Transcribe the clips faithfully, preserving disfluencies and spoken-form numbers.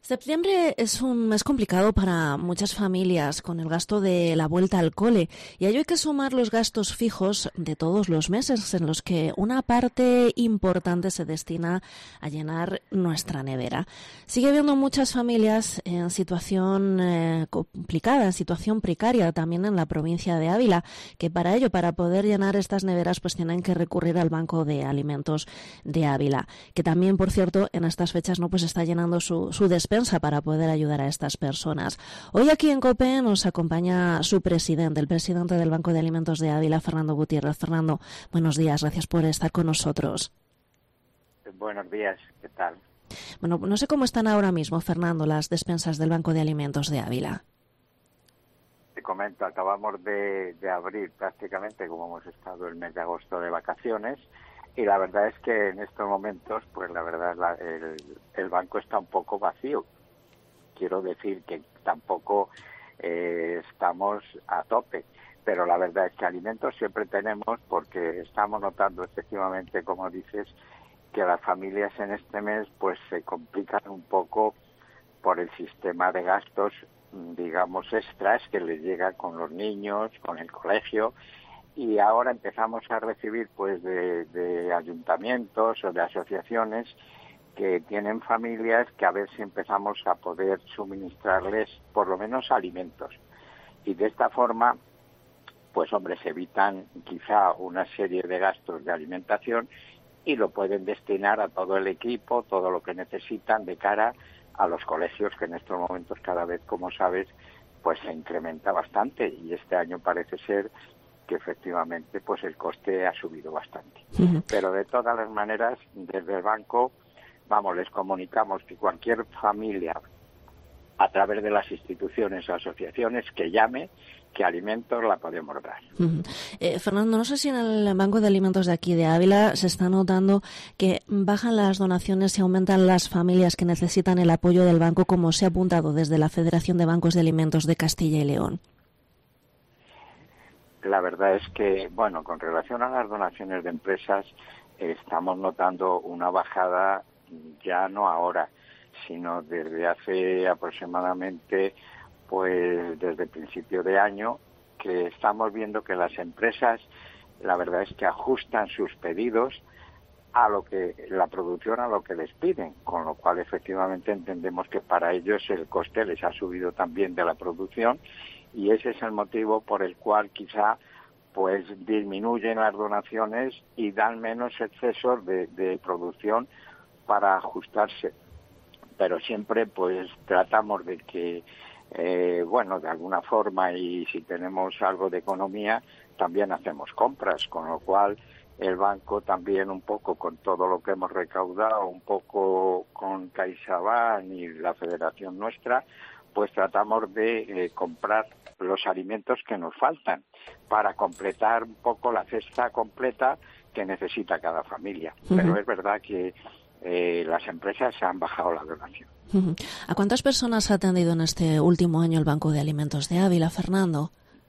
Septiembre es un mes complicado para muchas familias con el gasto de la vuelta al cole y a ello hay que sumar los gastos fijos de todos los meses en los que una parte importante se destina a llenar nuestra nevera. Sigue habiendo muchas familias en situación eh, complicada, en situación precaria también en la provincia de Ávila, que para ello, para poder llenar estas neveras, pues tienen que recurrir al Banco de Alimentos de Ávila, que también, por cierto, en estas fechas no pues está llenando su, su despensa para poder ayudar a estas personas. Hoy aquí en COPE nos acompaña su presidente, el presidente del Banco de Alimentos de Ávila, Fernando Gutiérrez. Fernando, buenos días, gracias por estar con nosotros. Buenos días, ¿qué tal? Bueno, no sé cómo están ahora mismo, Fernando, las despensas del Banco de Alimentos de Ávila. Te comento, acabamos de, de abrir prácticamente, como hemos estado el mes de agosto de vacaciones, y la verdad es que en estos momentos, pues la verdad, la, el, el banco está un poco vacío. Quiero decir que tampoco eh, estamos a tope, pero la verdad es que alimentos siempre tenemos, porque estamos notando efectivamente, como dices, que las familias en este mes pues se complican un poco por el sistema de gastos, digamos, extras que les llega con los niños, con el colegio. Y ahora empezamos a recibir pues de, de ayuntamientos o de asociaciones que tienen familias que a ver si empezamos a poder suministrarles por lo menos alimentos. Y de esta forma, pues hombre, se evitan quizá una serie de gastos de alimentación y lo pueden destinar a todo el equipo, todo lo que necesitan de cara a los colegios, que en estos momentos cada vez, como sabes, pues se incrementa bastante y este año parece ser que efectivamente pues el coste ha subido bastante. Uh-huh. Pero de todas las maneras, desde el banco, vamos, les comunicamos que cualquier familia, a través de las instituciones o asociaciones, que llame, que alimentos la podemos dar. Uh-huh. Eh, Fernando, no sé si en el Banco de Alimentos de aquí de Ávila se está notando que bajan las donaciones y aumentan las familias que necesitan el apoyo del banco, como se ha apuntado desde la Federación de Bancos de Alimentos de Castilla y León. La verdad es que, bueno, con relación a las donaciones de empresas, eh, estamos notando una bajada ya no ahora, sino desde hace aproximadamente, pues desde el principio de año, que estamos viendo que las empresas, la verdad es que ajustan sus pedidos a lo que la producción, a lo que les piden, con lo cual efectivamente entendemos que para ellos el coste les ha subido también de la producción. Y ese es el motivo por el cual quizá pues disminuyen las donaciones y dan menos excesos de, de producción para ajustarse. Pero siempre pues tratamos de que, eh, bueno, de alguna forma, y si tenemos algo de economía, también hacemos compras, con lo cual el banco también un poco con todo lo que hemos recaudado, un poco con CaixaBank y la federación nuestra, pues tratamos de eh, comprar los alimentos que nos faltan para completar un poco la cesta completa que necesita cada familia. Uh-huh. Pero es verdad que eh, las empresas han bajado la donación. Uh-huh. ¿A cuántas personas ha atendido en este último año el Banco de Alimentos de Ávila, Fernando?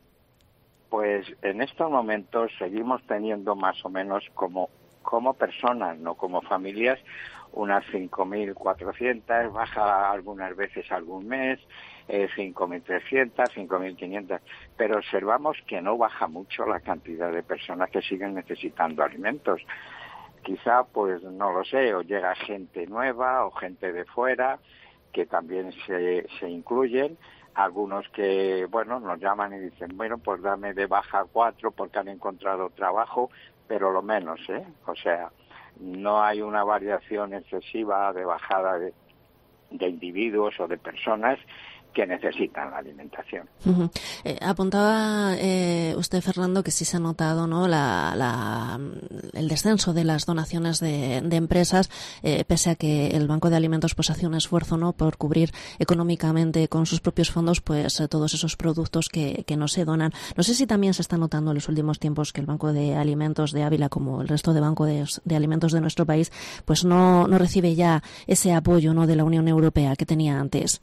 Pues en estos momentos seguimos teniendo más o menos como, como personas, no como familias, unas cinco mil cuatrocientas, baja algunas veces algún mes, eh, cinco mil trescientas, cinco mil quinientas, pero observamos que no baja mucho la cantidad de personas que siguen necesitando alimentos. Quizá, pues no lo sé, o llega gente nueva o gente de fuera que también se, se incluyen, algunos que, bueno, nos llaman y dicen, bueno, pues dame de baja cuatro porque han encontrado trabajo, pero lo menos, ¿eh? O sea, no hay una variación excesiva de bajada de, de individuos o de personas que necesitan la alimentación. Uh-huh. Eh, apuntaba eh, usted, Fernando, que sí se ha notado, ¿no?, la, la, el descenso de las donaciones de, de empresas, eh, pese a que el Banco de Alimentos pues hace un esfuerzo, ¿no?, por cubrir económicamente con sus propios fondos pues eh, todos esos productos que, que no se donan. No sé si también se está notando en los últimos tiempos que el Banco de Alimentos de Ávila, como el resto de bancos de, de alimentos de nuestro país, pues no, no recibe ya ese apoyo, ¿no?, de la Unión Europea que tenía antes.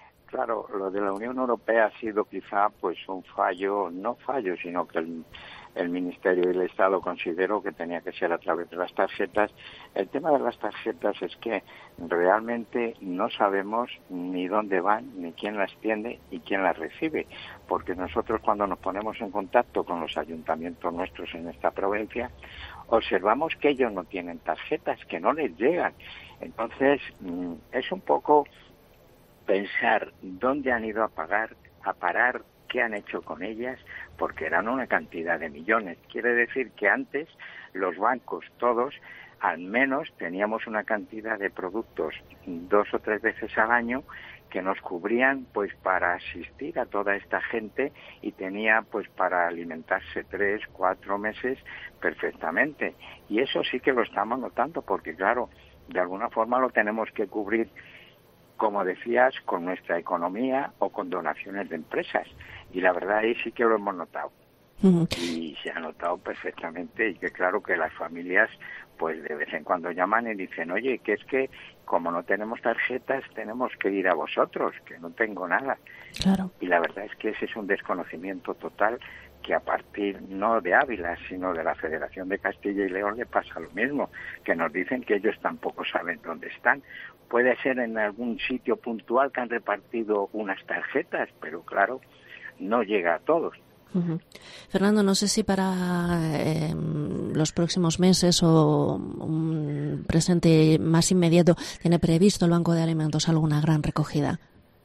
Claro, lo de la Unión Europea ha sido quizá pues un fallo, no fallo, sino que el, el Ministerio y el Estado consideró que tenía que ser a través de las tarjetas. El tema de las tarjetas es que realmente no sabemos ni dónde van, ni quién las tiene y quién las recibe, porque nosotros cuando nos ponemos en contacto con los ayuntamientos nuestros en esta provincia, observamos que ellos no tienen tarjetas, que no les llegan. Entonces, es un poco pensar dónde han ido a pagar, a parar, qué han hecho con ellas, porque eran una cantidad de millones. Quiere decir que antes los bancos todos, al menos teníamos una cantidad de productos dos o tres veces al año que nos cubrían pues para asistir a toda esta gente y tenía pues para alimentarse tres, cuatro meses perfectamente. Y eso sí que lo estamos notando, porque claro, de alguna forma lo tenemos que cubrir, como decías, con nuestra economía o con donaciones de empresas. Y la verdad ahí sí que lo hemos notado. Uh-huh. Y se ha notado perfectamente, y que claro que las familias pues de vez en cuando llaman y dicen, oye, que es que como no tenemos tarjetas tenemos que ir a vosotros, que no tengo nada. Claro. Y la verdad es que ese es un desconocimiento total, que a partir no de Ávila, sino de la Federación de Castilla y León le pasa lo mismo, que nos dicen que ellos tampoco saben dónde están. Puede ser en algún sitio puntual que han repartido unas tarjetas, pero claro, no llega a todos. Uh-huh. Fernando, no sé si para eh, los próximos meses o un presente más inmediato tiene previsto el Banco de Alimentos alguna gran recogida.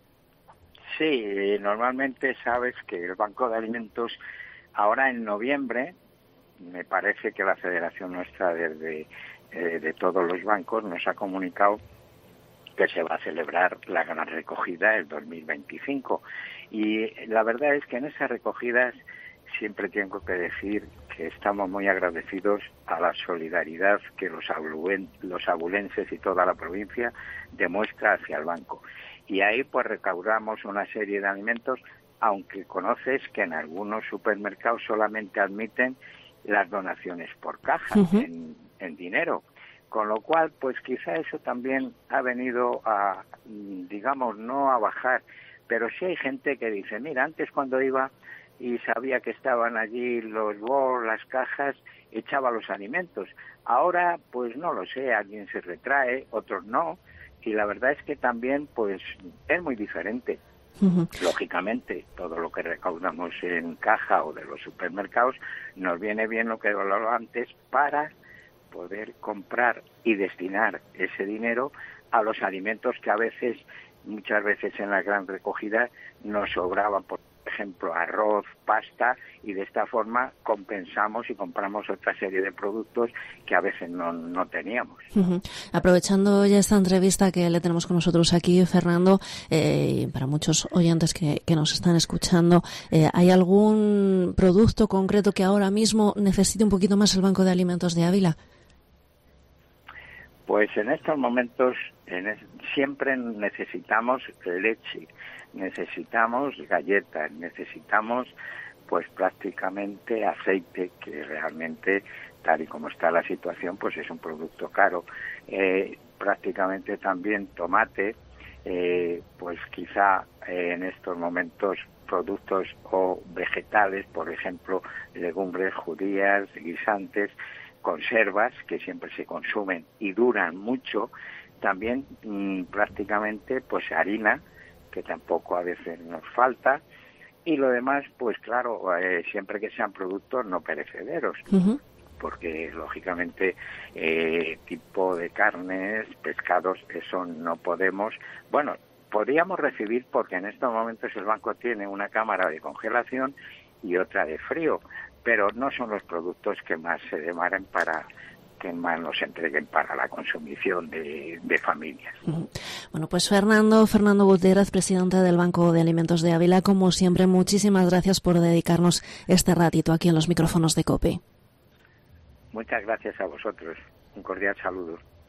Sí, normalmente sabes que el Banco de Alimentos ahora en noviembre, me parece que la Federación nuestra desde eh, de todos los bancos nos ha comunicado que se va a celebrar la gran recogida el dos mil veinticinco. Y la verdad es que en esas recogidas siempre tengo que decir que estamos muy agradecidos a la solidaridad que los, abuluen, los abulenses y toda la provincia demuestra hacia el banco. Y ahí pues recaudamos una serie de alimentos, aunque conoces que en algunos supermercados solamente admiten las donaciones por caja, uh-huh. en, en dinero. Con lo cual, pues quizá eso también ha venido a, digamos, no a bajar, pero sí hay gente que dice, mira, antes cuando iba y sabía que estaban allí los bols, las cajas, echaba los alimentos. Ahora, pues no lo sé, alguien se retrae, otros no, y la verdad es que también, pues, es muy diferente. Uh-huh. Lógicamente, todo lo que recaudamos en caja o de los supermercados, nos viene bien lo que hablaba antes para poder comprar y destinar ese dinero a los alimentos que a veces, muchas veces en la gran recogida, nos sobraban, por ejemplo, arroz, pasta, y de esta forma compensamos y compramos otra serie de productos que a veces no, no teníamos. Uh-huh. Aprovechando ya esta entrevista que le tenemos con nosotros aquí, Fernando, eh, para muchos oyentes que, que nos están escuchando, eh, ¿hay algún producto concreto que ahora mismo necesite un poquito más el Banco de Alimentos de Ávila? Pues en estos momentos en es, siempre necesitamos leche, necesitamos galletas, necesitamos pues prácticamente aceite, que realmente tal y como está la situación pues es un producto caro. Eh, prácticamente también tomate, eh, pues quizá eh, en estos momentos productos o vegetales, por ejemplo legumbres, judías, guisantes, conservas que siempre se consumen y duran mucho, también mmm, prácticamente pues harina, que tampoco a veces nos falta, y lo demás pues claro, eh, siempre que sean productos no perecederos. Uh-huh. Porque lógicamente eh, tipo de carnes, pescados, eso no podemos, bueno, podríamos recibir porque en estos momentos el banco tiene una cámara de congelación y otra de frío, pero no son los productos que más se demoran para que más nos entreguen para la consumición de, de familias. Bueno, pues Fernando, Fernando Gutiérrez, presidente del Banco de Alimentos de Ávila, como siempre, muchísimas gracias por dedicarnos este ratito aquí en los micrófonos de COPE. Muchas gracias a vosotros. Un cordial saludo.